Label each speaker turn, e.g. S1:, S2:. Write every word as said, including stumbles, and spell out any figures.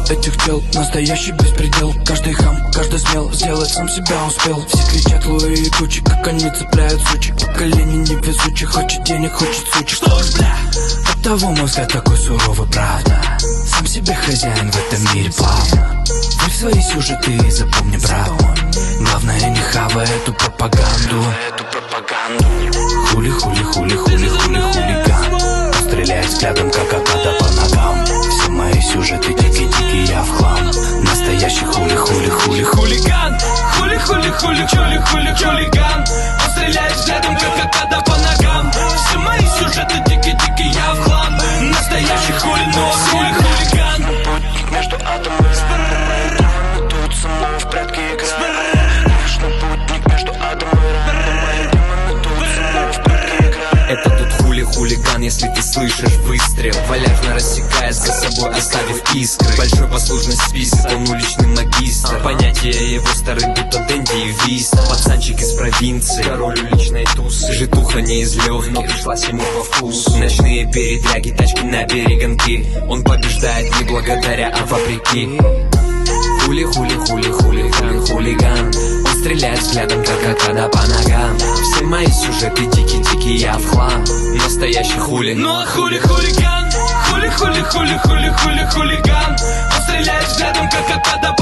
S1: этих тел настоящий беспредел. Каждый хам, каждый смел сделать сам себя успел. Все кричат Луи и Гуччи, как они цепляют сучек. Поколение невезучих, хочет денег, хочет сучек. Что ж, бля, оттого мой взгляд такой суровый, правда. Сам себе хозяин в этом мире плавно. Верь в свои сюжеты и запомни, брат, главное не хавай эту пропаганду. Хули, хули, хули, хули, хули, хулиган. Стреляет взглядом, как окада по ногам. Все мои сюжеты дикий-дикий, я в хлам. Настоящий хули, хули, хули, хулиган.
S2: Хули, хули, хули, хули, хули, хулиган. Он стреляет взглядом, как окада по ногам. Все мои сюжеты дикий-дикий, я в хлам. Настоящий хули, но хули, хулиган.
S3: Путник между атомами. Демоны тут со мной в прятки играют. Наш путник между атомами. Демоны тут со мной в прятки играют.
S2: Это тут хули-хулиган, если ты слышишь выстрел. Валяжно рассекая за собой, оставив искры. Большой послужный список, он уличный магистр. Понятие его старый, будто Дэнди и Вист. Пацанчик из провинции, король уличной тусы. Житуха не из легких, но пришлась ему по вкусу. Ночные передряги, тачки на перегонки. Он побеждает не благодаря, а вопреки. Хули-хули-хули-хули-хули хулиган. Он стреляет взглядом, как окада по ногам. Все мои сюжеты дикий-дикий, я в хлам. Настоящий хули. Ну а хули-хулиган. Хули-хули-хули-хули-хули хулиган. Он стреляет взглядом, как окада по